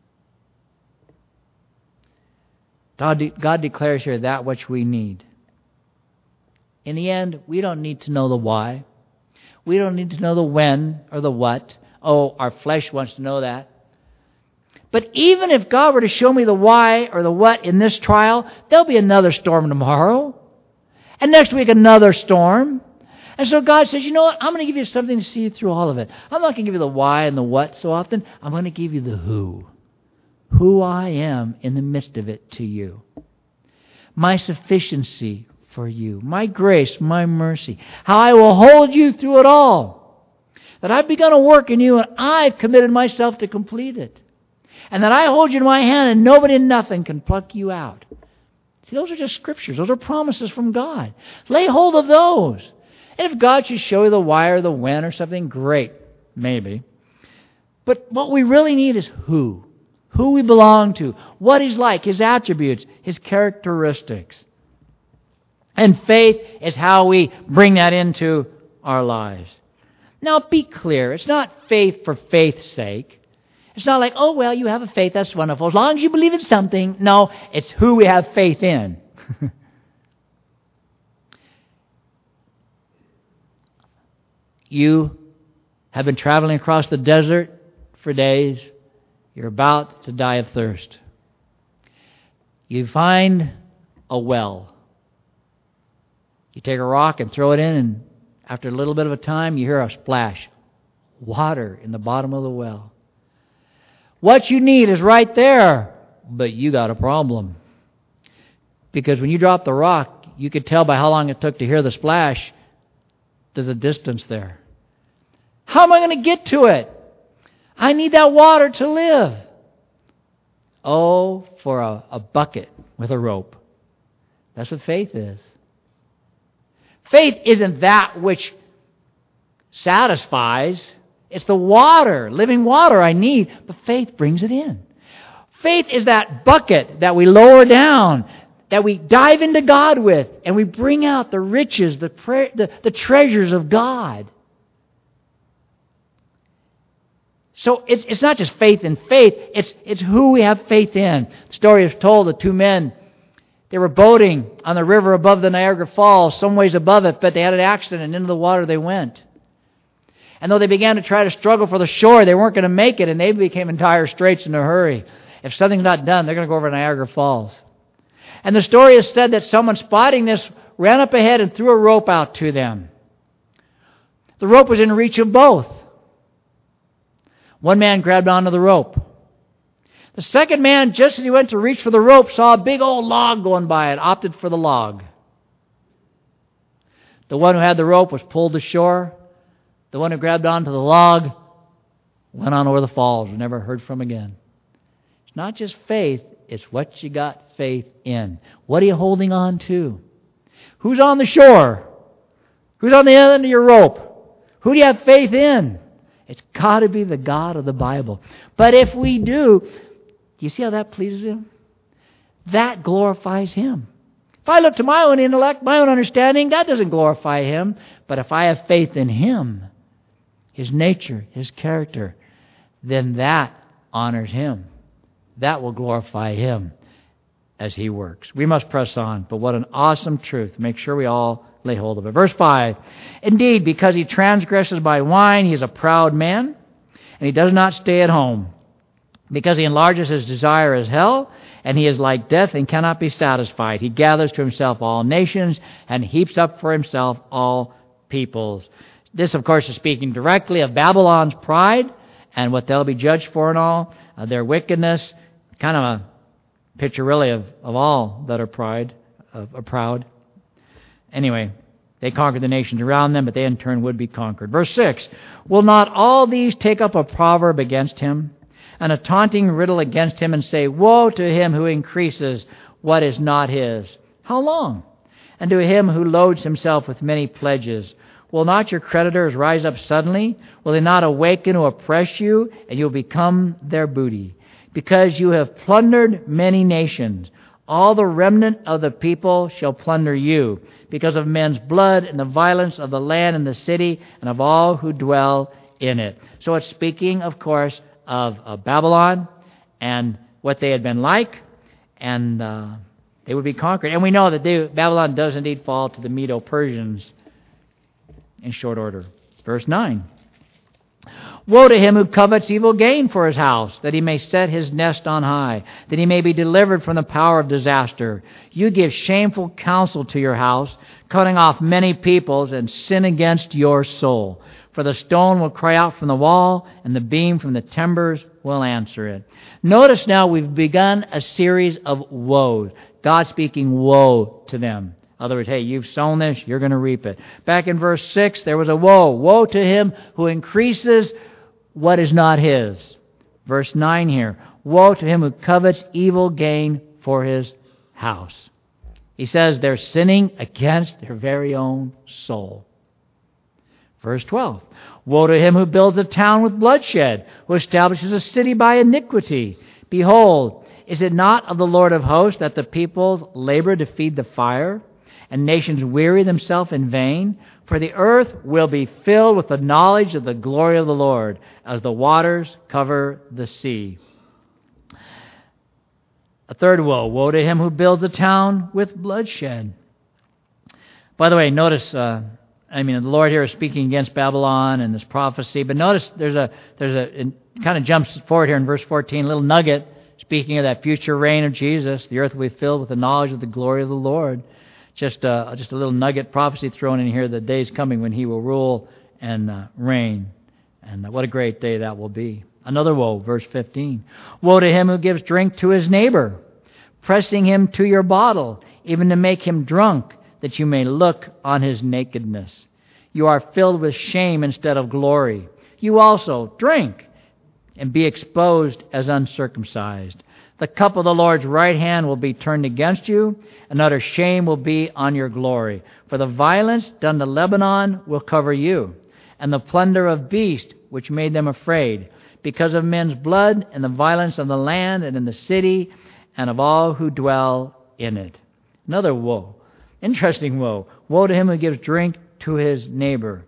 God, de- God declares here that which we need. In the end, we don't need to know the why. We don't need to know the when or the what. Oh, our flesh wants to know that. But even if God were to show me the why or the what in this trial, there'll be another storm tomorrow. And next week another storm. And so God says, you know what? I'm going to give you something to see through all of it. I'm not going to give you the why and the what so often. I'm going to give you the who. Who I am in the midst of it to you. My sufficiency for you. My grace, my mercy. How I will hold you through it all. That I've begun a work in you and I've committed myself to complete it. And that I hold you in my hand and nobody and nothing can pluck you out. See, those are just scriptures. Those are promises from God. Lay hold of those. And if God should show you the why or the when or something, great. Maybe. But what we really need is who. Who we belong to, what He's like, His attributes, His characteristics. And faith is how we bring that into our lives. Now be clear, it's not faith for faith's sake. It's not like, oh well, you have a faith, that's wonderful. As long as you believe in something. No, it's who we have faith in. You have been traveling across the desert for days. You're about to die of thirst. You find a well. You take a rock and throw it in, and after a little bit of a time, you hear a splash. Water in the bottom of the well. What you need is right there, but you got a problem. Because when you drop the rock, you could tell by how long it took to hear the splash, there's a distance there. How am I going to get to it? I need that water to live. Oh, for a, a bucket with a rope. That's what faith is. Faith isn't that which satisfies. It's the water, living water I need, but faith brings it in. Faith is that bucket that we lower down, that we dive into God with, and we bring out the riches, the, pre- the, the treasures of God. So it's it's not just faith in faith, it's it's who we have faith in. The story is told of two men. They were boating on the river above the Niagara Falls, some ways above it, but they had an accident and into the water they went. And though they began to try to struggle for the shore, they weren't going to make it, and they became in dire straits in a hurry. If something's not done, they're going to go over to Niagara Falls. And the story is said that someone spotting this ran up ahead and threw a rope out to them. The rope was in reach of both. One man grabbed onto the rope. The second man, just as he went to reach for the rope, saw a big old log going by and opted for the log. The one who had the rope was pulled ashore. The one who grabbed onto the log went on over the falls, was never heard from again. It's not just faith, it's what you got faith in. What are you holding on to? Who's on the shore? Who's on the end of your rope? Who do you have faith in? It's got to be the God of the Bible. But if we do, do you see how that pleases Him? That glorifies Him. If I look to my own intellect, my own understanding, that doesn't glorify Him. But if I have faith in Him, His nature, His character, then that honors Him. That will glorify Him as He works. We must press on, but what an awesome truth. Make sure we all lay hold of it. Verse five, indeed, because he transgresses by wine, he is a proud man, and he does not stay at home. Because he enlarges his desire as hell, and he is like death and cannot be satisfied. He gathers to himself all nations, and heaps up for himself all peoples. This, of course, is speaking directly of Babylon's pride, and what they'll be judged for and all, uh, their wickedness, kind of a picture really of, of all that are pride, uh, are proud. Anyway, they conquered the nations around them, but they in turn would be conquered. Verse six, will not all these take up a proverb against him, and a taunting riddle against him, and say, woe to him who increases what is not his? How long? And to him who loads himself with many pledges. Will not your creditors rise up suddenly? Will they not awaken to oppress you, and you'll become their booty? Because you have plundered many nations. All the remnant of the people shall plunder you, because of men's blood and the violence of the land and the city, and of all who dwell in it. So it's speaking, of course, of, of Babylon and what they had been like, and uh, they would be conquered. And we know that they, Babylon does indeed fall to the Medo-Persians in short order. Verse nine. Woe to him who covets evil gain for his house, that he may set his nest on high, that he may be delivered from the power of disaster. You give shameful counsel to your house, cutting off many peoples, and sin against your soul. For the stone will cry out from the wall, and the beam from the timbers will answer it. Notice now we've begun a series of woes. God speaking woe to them. In other words, hey, you've sown this, you're going to reap it. Back in verse six, there was a woe. Woe to him who increases what is not his. Verse nine here. Woe to him who covets evil gain for his house. He says they're sinning against their very own soul. Verse twelve. Woe to him who builds a town with bloodshed, who establishes a city by iniquity. Behold, is it not of the Lord of hosts that the peoples labor to feed the fire, and nations weary themselves in vain? For the earth will be filled with the knowledge of the glory of the Lord, as the waters cover the sea. A third woe. Woe to him who builds a town with bloodshed. By the way, notice, uh, I mean, the Lord here is speaking against Babylon and this prophecy, but notice there's a, there's a, it kind of jumps forward here in verse fourteen, a little nugget, speaking of that future reign of Jesus. The earth will be filled with the knowledge of the glory of the Lord. Just uh, just a little nugget prophecy thrown in here. The day's coming when He will rule and uh, reign. And uh, what a great day that will be. Another woe, verse fifteen. Woe to him who gives drink to his neighbor, pressing him to your bottle, even to make him drunk, that you may look on his nakedness. You are filled with shame instead of glory. You also drink and be exposed as uncircumcised. The cup of the Lord's right hand will be turned against you, and utter shame will be on your glory. For the violence done to Lebanon will cover you, and the plunder of beasts which made them afraid, because of men's blood and the violence of the land and in the city, and of all who dwell in it. Another woe. Interesting woe. Woe to him who gives drink to his neighbor.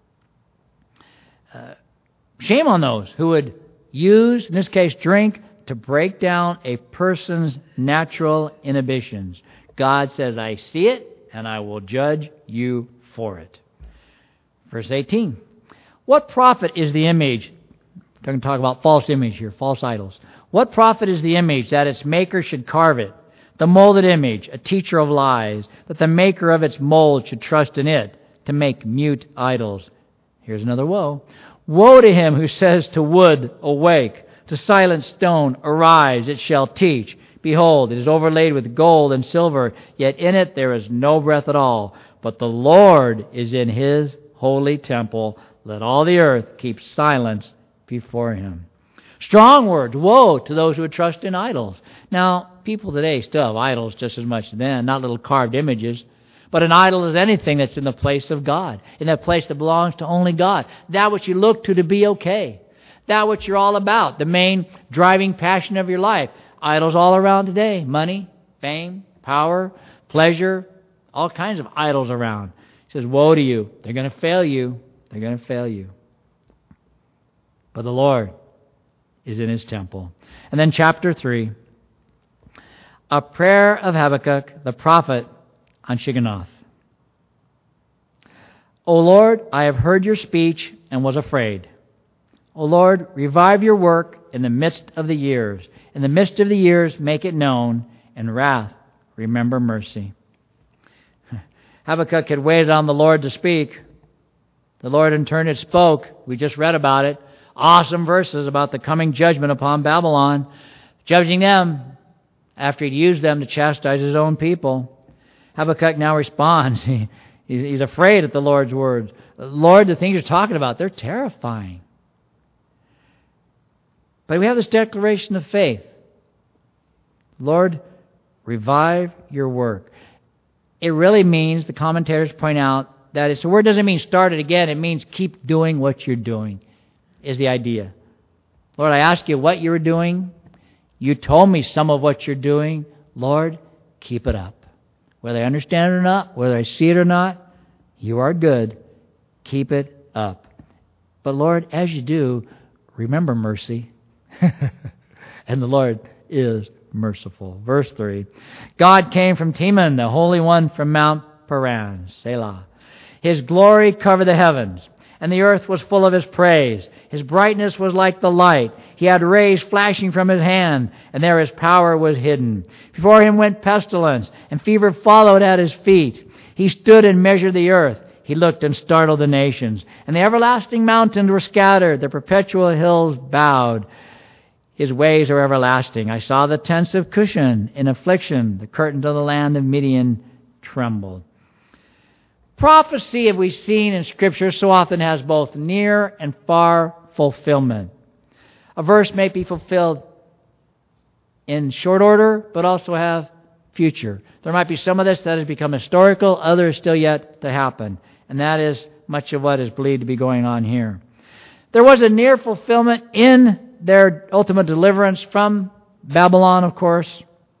Uh, shame on those who would use, in this case, drink, to break down a person's natural inhibitions. God says, I see it, and I will judge you for it. Verse eighteen. What profit is the image? I'm going to talk about false image here, false idols. What profit is the image that its maker should carve it? The molded image, a teacher of lies, that the maker of its mold should trust in it to make mute idols. Here's another woe. Woe to him who says to wood, awake, to silent stone, arise, it shall teach. Behold, it is overlaid with gold and silver, yet in it there is no breath at all. But the Lord is in his holy temple. Let all the earth keep silence before him. Strong words. Woe to those who would trust in idols. Now, people today still have idols just as much as then, not little carved images. But an idol is anything that's in the place of God, in that place that belongs to only God. That which you look to to be okay. That which you're all about, the main driving passion of your life. Idols all around today. Money, fame, power, pleasure, all kinds of idols around. He says, woe to you. They're going to fail you. They're going to fail you. But the Lord is in his temple. And then chapter three, a prayer of Habakkuk, the prophet, on Shigionoth. O Lord, I have heard your speech and was afraid. O Lord, revive your work in the midst of the years. In the midst of the years, make it known. In wrath, remember mercy. Habakkuk had waited on the Lord to speak. The Lord in turn had spoke. We just read about it. Awesome verses about the coming judgment upon Babylon, judging them after he'd used them to chastise his own people. Habakkuk now responds. He, he's afraid at the Lord's words. Lord, the things you're talking about, they're terrifying. But we have this declaration of faith. Lord, revive your work. It really means, the commentators point out, that it's, the word doesn't mean start it again. It means keep doing what you're doing, is the idea. Lord, I ask you what you were doing. You told me some of what you're doing. Lord, keep it up. Whether I understand it or not, whether I see it or not, you are good. Keep it up. But Lord, as you do, remember mercy. And the Lord is merciful. Verse three. God came from Teman, the Holy One from Mount Paran. Selah. His glory covered the heavens, and the earth was full of his praise. His brightness was like the light. He had rays flashing from his hand, and there his power was hidden. Before him went pestilence, and fever followed at his feet. He stood and measured the earth. He looked and startled the nations. And the everlasting mountains were scattered. The perpetual hills bowed. His ways are everlasting. I saw the tents of Cushan in affliction. The curtains of the land of Midian trembled. Prophecy, as we've seen in Scripture, so often has both near and far fulfillment. A verse may be fulfilled in short order, but also have future. There might be some of this that has become historical, others still yet to happen. And that is much of what is believed to be going on here. There was a near fulfillment in their ultimate deliverance from Babylon, of course.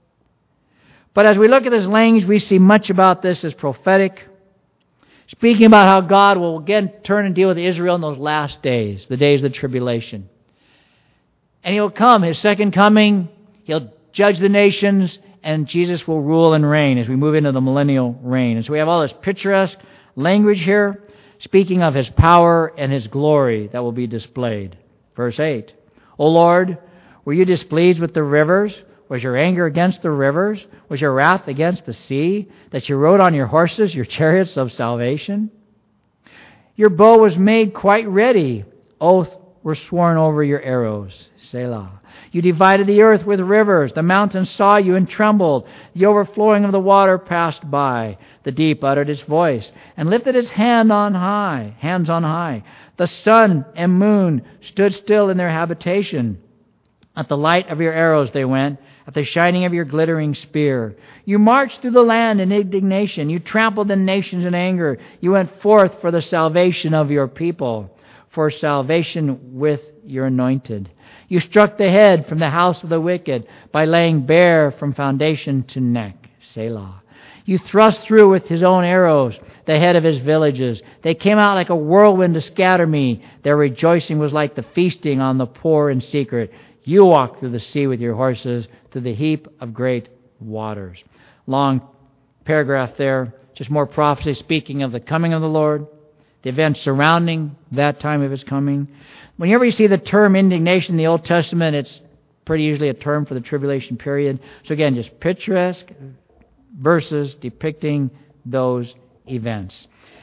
But as we look at this language, we see much about this as prophetic, speaking about how God will again turn and deal with Israel in those last days, the days of the tribulation. And He'll come, His second coming, He'll judge the nations, and Jesus will rule and reign as we move into the millennial reign. And so we have all this picturesque language here, speaking of His power and His glory that will be displayed. Verse eight. O Lord, were you displeased with the rivers? Was your anger against the rivers? Was your wrath against the sea, that you rode on your horses, your chariots of salvation? Your bow was made quite ready. Oath were sworn over your arrows. Selah. You divided the earth with rivers. The mountains saw you and trembled. The overflowing of the water passed by. The deep uttered its voice and lifted its hand on high, hands on high. The sun and moon stood still in their habitation. At the light of your arrows they went, at the shining of your glittering spear. You marched through the land in indignation. You trampled the nations in anger. You went forth for the salvation of your people, for salvation with your anointed. You struck the head from the house of the wicked by laying bare from foundation to neck. Selah. You thrust through with his own arrows the head of his villages. They came out like a whirlwind to scatter me. Their rejoicing was like the feasting on the poor in secret. You walked through the sea with your horses, through the heap of great waters. Long paragraph there, just more prophecy speaking of the coming of the Lord, the events surrounding that time of His coming. Whenever you see the term indignation in the Old Testament, it's pretty usually a term for the tribulation period. So again, just picturesque verses depicting those events.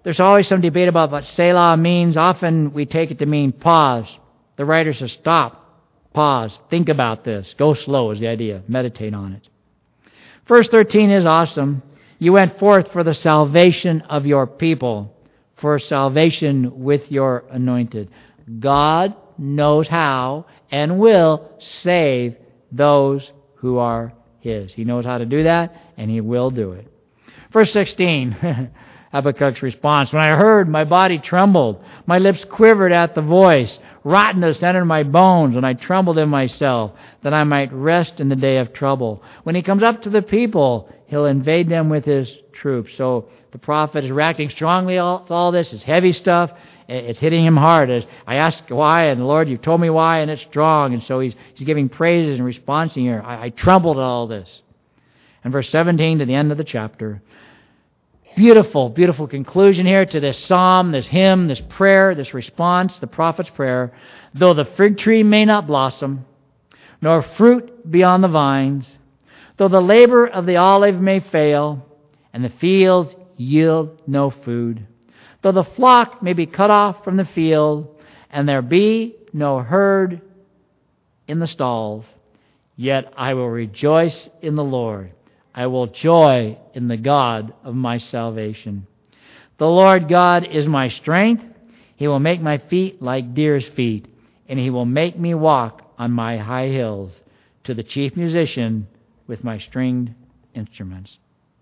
There's always some debate about what Selah means. Often we take it to mean pause. The writer says stop, pause, think about this. Go slow is the idea. Meditate on it. Verse thirteen is awesome. You went forth for the salvation of your people, for salvation with your anointed. God knows how and will save those who are His. He knows how to do that, and He will do it. Verse sixteen, Habakkuk's response. When I heard, my body trembled. My lips quivered at the voice. Rottenness entered my bones, and I trembled in myself, that I might rest in the day of trouble. When He comes up to the people, He'll invade them with His troops. So the prophet is reacting strongly to all this. It's heavy stuff. It's hitting him hard. As I ask why, and Lord, you've told me why, and it's strong. And so he's, he's giving praises and responding here. I, I trembled at all this. And verse seventeen to the end of the chapter. Beautiful, beautiful conclusion here to this psalm, this hymn, this prayer, this response, the prophet's prayer. Though the fig tree may not blossom, nor fruit be on the vines, though the labor of the olive may fail, and the fields yield no food, though the flock may be cut off from the field, and there be no herd in the stalls, yet I will rejoice in the Lord. I will joy in the God of my salvation. The Lord God is my strength. He will make my feet like deer's feet, and He will make me walk on my high hills, to the chief musician with my stringed instruments.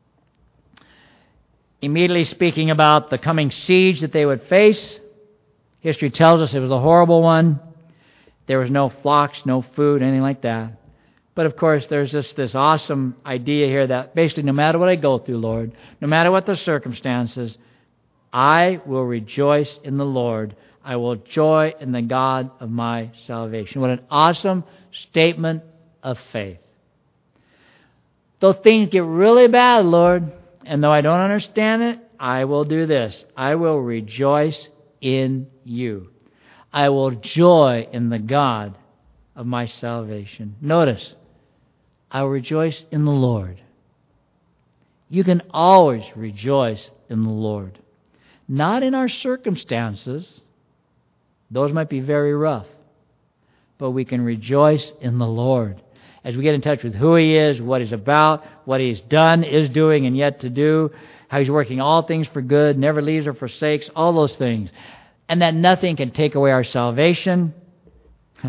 Immediately speaking about the coming siege that they would face, history tells us it was a horrible one. There was no flocks, no food, anything like that. But of course, there's just this awesome idea here that basically no matter what I go through, Lord, no matter what the circumstances, I will rejoice in the Lord. I will joy in the God of my salvation. What an awesome statement of faith. Though things get really bad, Lord, and though I don't understand it, I will do this. I will rejoice in You. I will joy in the God of my salvation. Notice, I will rejoice in the Lord. You can always rejoice in the Lord. Not in our circumstances. Those might be very rough. But we can rejoice in the Lord. As we get in touch with who He is, what He's about, what He's done, is doing, and yet to do, how He's working all things for good, never leaves or forsakes, all those things. And that nothing can take away our salvation. He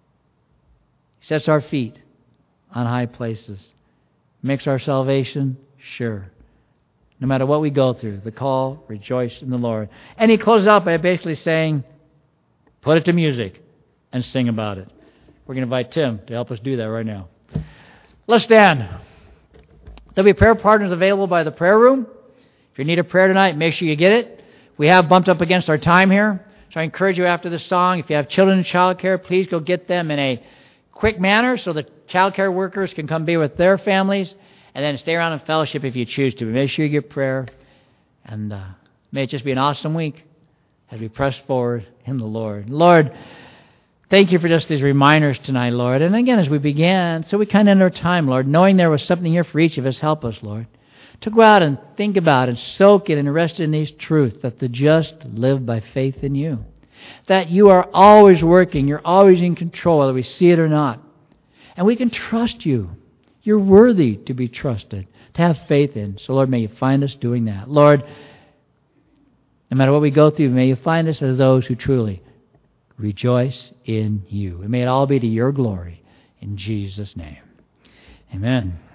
sets our feet on high places. Makes our salvation sure. No matter what we go through, the call, rejoice in the Lord. And he closes out by basically saying, put it to music and sing about it. We're going to invite Tim to help us do that right now. Let's stand. There'll be prayer partners available by the prayer room. If you need a prayer tonight, make sure you get it. We have bumped up against our time here. So I encourage you after this song, if you have children in child care, please go get them in a quick manner so the child care workers can come be with their families, and then stay around in fellowship if you choose to. Make sure you get prayer, and uh, may it just be an awesome week as we press forward in the Lord. Lord, thank You for just these reminders tonight, Lord. And again, as we began, so we kind of end our time, Lord, knowing there was something here for each of us. Help us, Lord, to go out and think about and soak it and rest in these truths, that the just live by faith in You. That You are always working. You're always in control, whether we see it or not. And we can trust You. You're worthy to be trusted, to have faith in. So, Lord, may You find us doing that. Lord, no matter what we go through, may You find us as those who truly rejoice in You. And may it all be to Your glory. In Jesus' name. Amen.